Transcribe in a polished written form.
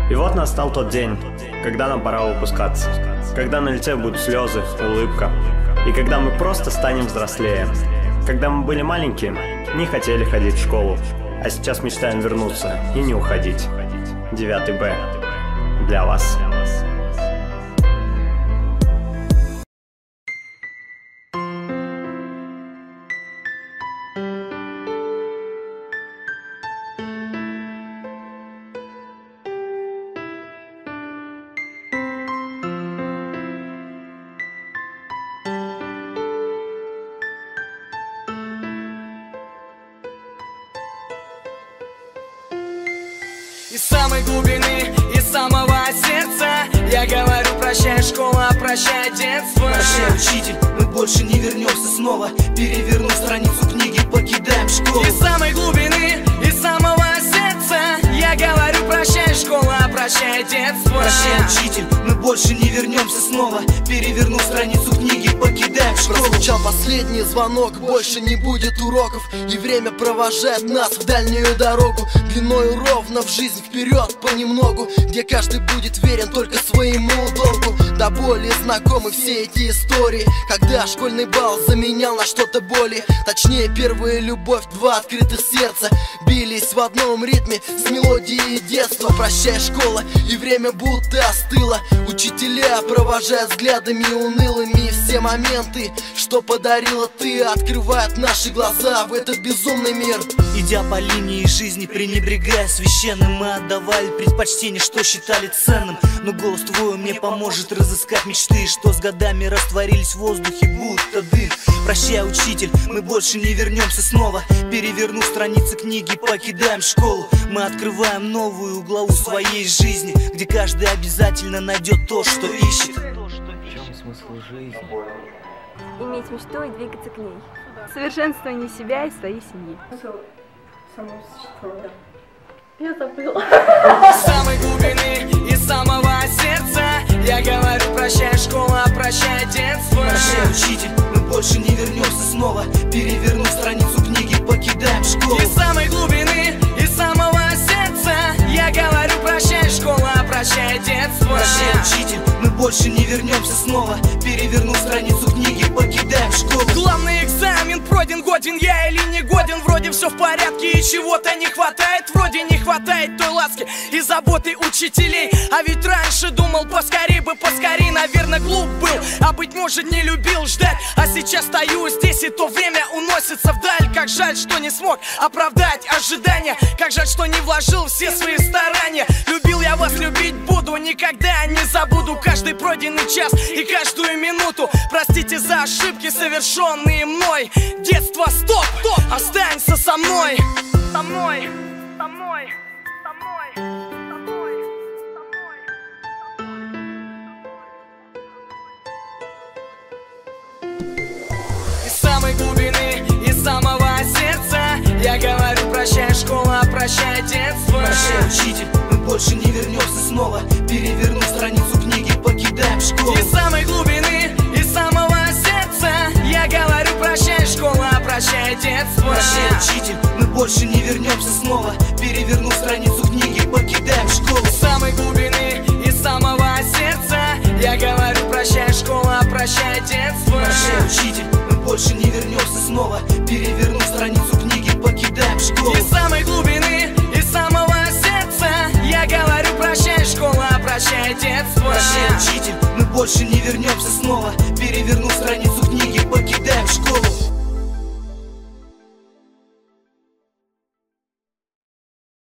И вот настал тот день, когда нам пора выпускаться. Когда на лице будут слезы, улыбка. И когда мы просто станем взрослее. Когда мы были маленькие, не хотели ходить в школу. А сейчас мечтаем вернуться и не уходить. 9 Б. Для вас. Из самой глубины, из самого сердца я говорю: прощай, школа, прощай, детство. Прощай, учитель, мы больше не вернемся снова. Перевернув страницу книги, покидаем школу. Из самой глубины, из самого сердца я говорю: прощай, школа, прощай, детство. Прощай, учитель, мы больше не вернемся снова. Перевернув страницу книги, покидаем школу. Прозвучал последний звонок, больше не будет уроков. И время провожает нас в дальнюю дорогу. Длиною ровно в жизнь вперед понемногу, где каждый будет верен только своему долгу. До боли знакомы все эти истории, когда школьный бал заменял на что-то более. Точнее, первая любовь, два открытых сердца бились в одном ритме с мелодией детства. Прощай, школа, и время будто остыло. Учителя провожают взглядами унылыми. И все моменты, что подарила ты, открывают наши глаза в этот безумный мир. Идя по линии жизни, пренебрегая священным, мы отдавали предпочтение, что считали ценным. Но голос твой мне поможет разыскать мечты, что с годами растворились в воздухе, будто дым. Прощай, учитель, мы больше не вернемся снова. Перевернув страницы книги, покидаем школу. Мы открываем новую главу своей жизни, где каждый обязательно найдет то, что ищет. В чем смысл жизни? Иметь мечту и двигаться к ней. Совершенствование себя и своей семьи. Я забыла. Из самой глубины, из самого сердца я говорю: прощай, школа, прощай, детство. Прощай, учитель, мы больше не вернемся снова. Перевернув страницу книги, покидаем школу. Из самой глубины, из самого сердца я говорю: прощай, школа, прощай, детство. Прощай, учитель, мы больше не вернемся снова. Перевернув страницу книги, покидаем школу. Главный экзамен пройден, годен я или не годен. Вроде все в порядке и чего-то не хватает. Вроде не хватает той ласки и заботы учителей. А ведь раньше думал, поскорей бы, поскорей. Наверное, глуп был, а быть может не любил ждать. А сейчас стою здесь, и то время уносится вдаль. Как жаль, что не смог оправдать ожидания. Как жаль, что не вложил все свои старания. Любил я вас, любить буду, никогда не забуду каждый пройденный час и каждую минуту. Простите за ошибки, совершенные мной. Детство, стоп, останься со мной. Со мной, со мной, со мной, со мной, со мной. Из самой глубины, из самого сердца я говорю: прощай, школа, прощай, детство. Прощай, учитель, мы больше не вернемся снова. Перевернув страницу книги, покидаем школу. Из самой глубины, из самого сердца я говорю: прощай, школа, прощай, детство. Прощай, учитель, мы больше не вернемся снова. Перевернув страницу книги, покидаем школу. Из самой глубины, из самого сердца я говорю: прощай, школа, прощай, детство. Прощай, учитель, мы больше не вернемся снова. Перевернув страницу книги, покидаем школу. Из самой глубины, из самого сердца я говорю: прощай, школа, прощай, детство. Прощай, учитель, мы больше не вернемся снова. Перевернув страницу книги, покидаем